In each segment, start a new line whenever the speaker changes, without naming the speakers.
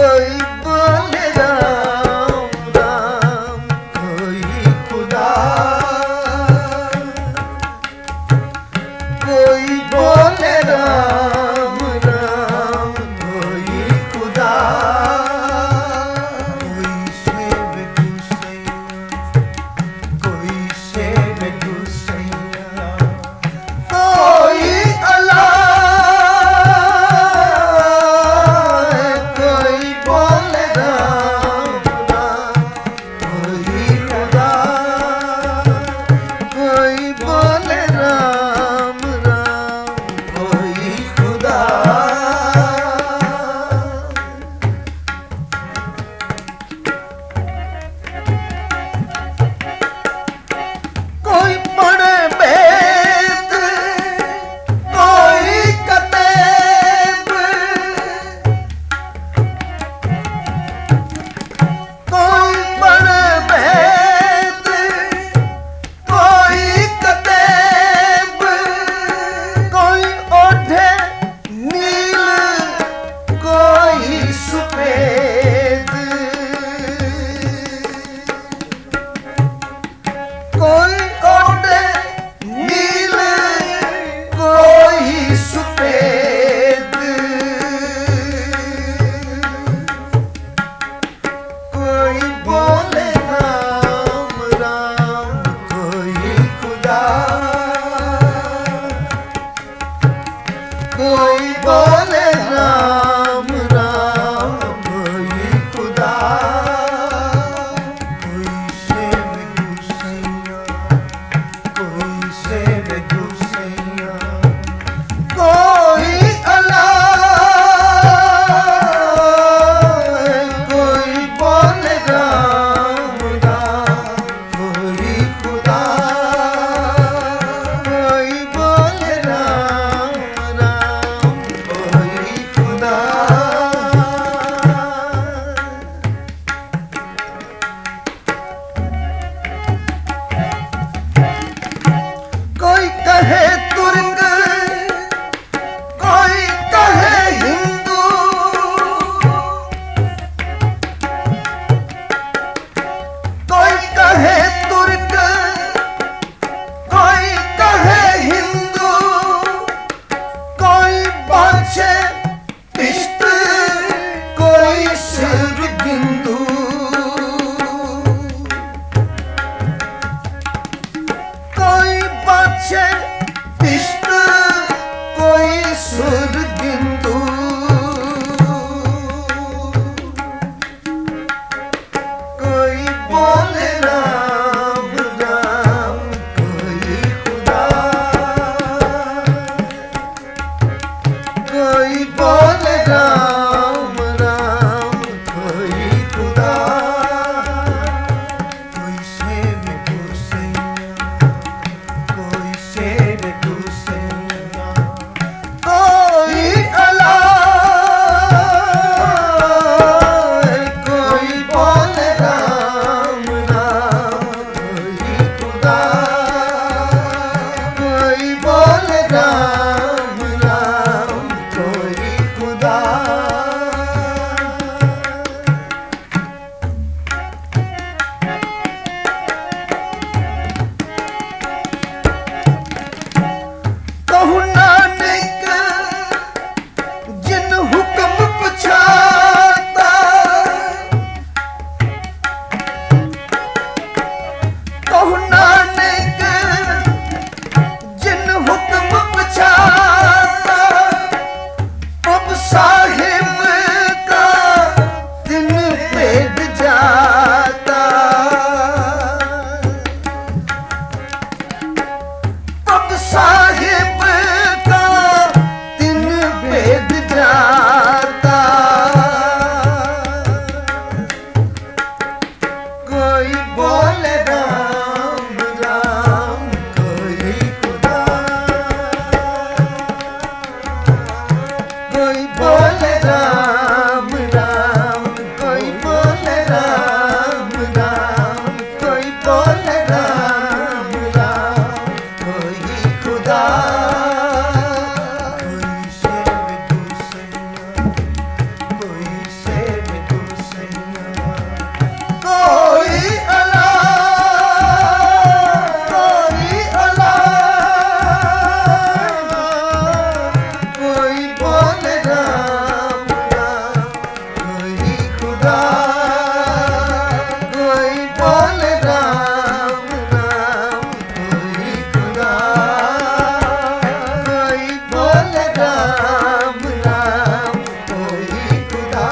कोई बोले राम राम, कोई खुदा, कोई बोले राम राम, कोई खुदा, कोई शेर दूसैया, कोई शेर दूसैया, कोई अल्लाह, कोई बोले राम खुदा, कोई बोले राम राम, कोई खुदा, कोई बोले राम राम, कोई खुदा।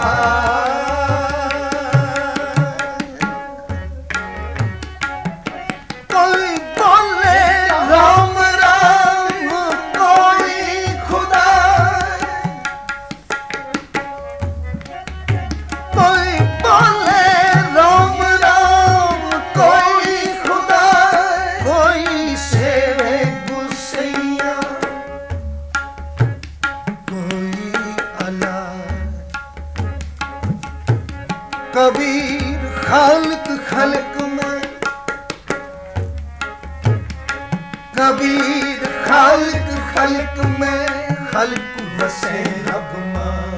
कोई बोले राम राम, कोई खुदा, कोई बोले राम राम, कोई खुदा, कोई सेवे गुसैया, कोई अल्लाह। कबीर खालिक खल्क में, कबीर खालिक खल्क में, खल्क वसे रब मां।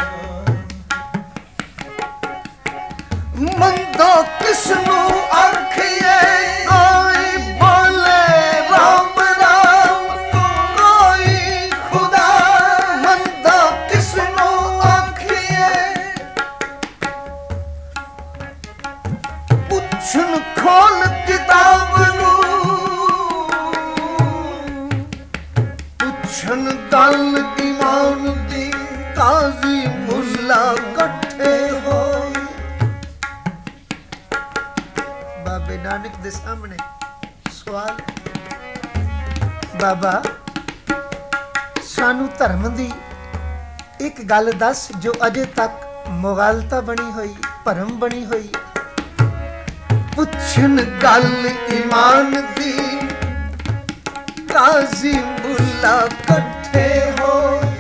मंदो किसनू आखिए, कोई बोले राम राम, कोई खुदा। मंदो किसनू आखिए, पुछन खोल किताब नू, पुछन गल ईमान दी, काजी मुल्ला कट्ठे होए। बाबे नानक दे सामने सवाल, बाबा सानू धर्म दी एक गल दस जो अजे तक मुगालता बनी हुई, भरम बनी हुई। पुछन गल ईमान दी, काजी मुल्ला कट्ठे होए।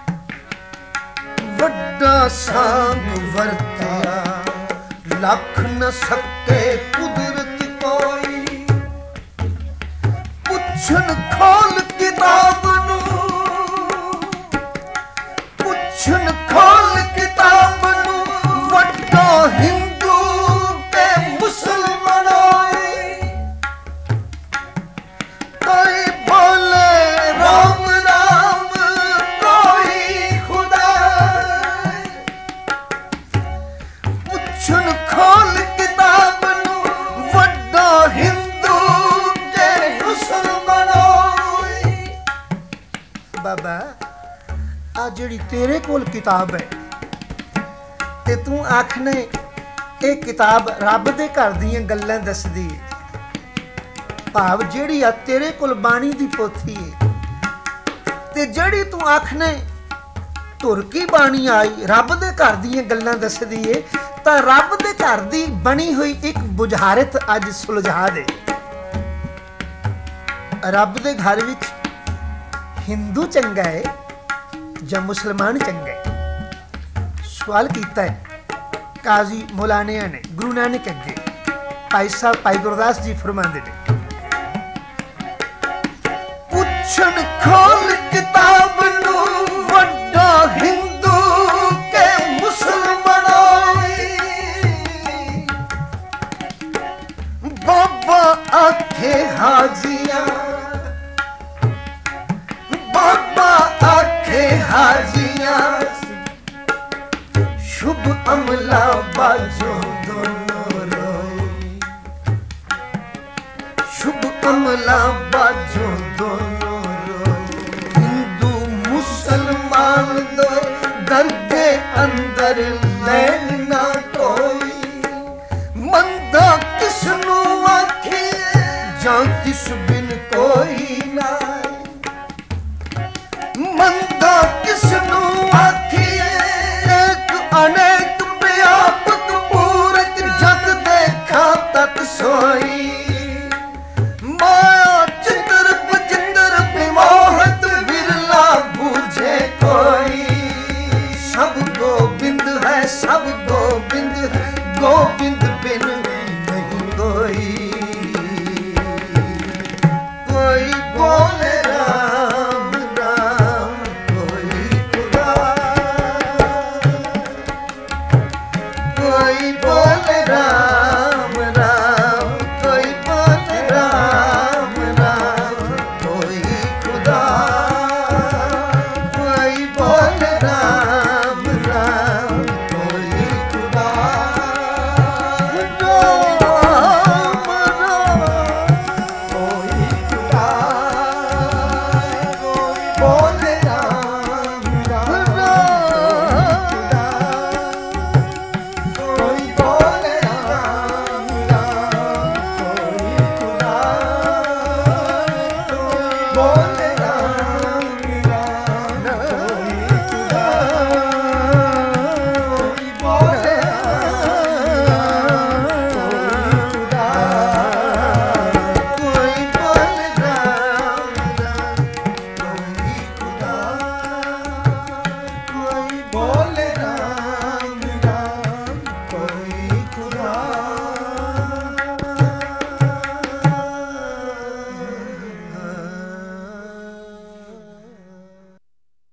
वड्डा सांग वरतिया, लख न सके कुदरत कोई। पुछन खोल किताब नू, पुछन खोल किताब नू, वड्डा हिंदू ते मुसलमान होए। कोई बोले राम राम, कोई खुदा, पुछन खोल किताब नू, वड्डा हिंदू ते मुसलमान होए। बाबा आ जिहड़ी तेरे कोल किताब है ते तू आखने ये किताब रब दे घर दीयां गल्लां दसदी है। भाव जिहड़ी आ तेरे कोल बाणी दी पोथी है, ते जिहड़ी तू आखने धुर की बाणी आई रब दे घर दीयां गल्लां दसदी है, तां रब दे घर दी बनी हुई एक बुझारत अज सुलझा दे। रब दे घर विच हिंदू चंगा है जां मुसलमान चंगा है? सवाल कीता है काजी मौलानिया ने गुरु नानक अगे। भाई साहब भाई गुरदास जी फरमांदे ने, पुछन खोल किताब नू, वड्डा हिंदू के मुसलमान होए। बाबा आखे हाजिया, बाबा आखे हाजिया, शुभ अमला बाजो दोनों रोए। शुभ अमला बाजो दोनों रोए। हिंदू मुसलमान दो दर्दे अंदर लैन ना कोई। मंदा किसनू आखे, जां किस बिन कोई ना। मंदा किसनू आखिए, एक अनेक व्यापक पूरक जग देखा तक सोई। माया चिंदर बजिंदर विमोहत विरला बूझे कोई। सब गोबिंद है, सब गोबिंद है, गोबिंद बिन नहीं कोई। कोई बोले राम राम, कोई खुदा, कोई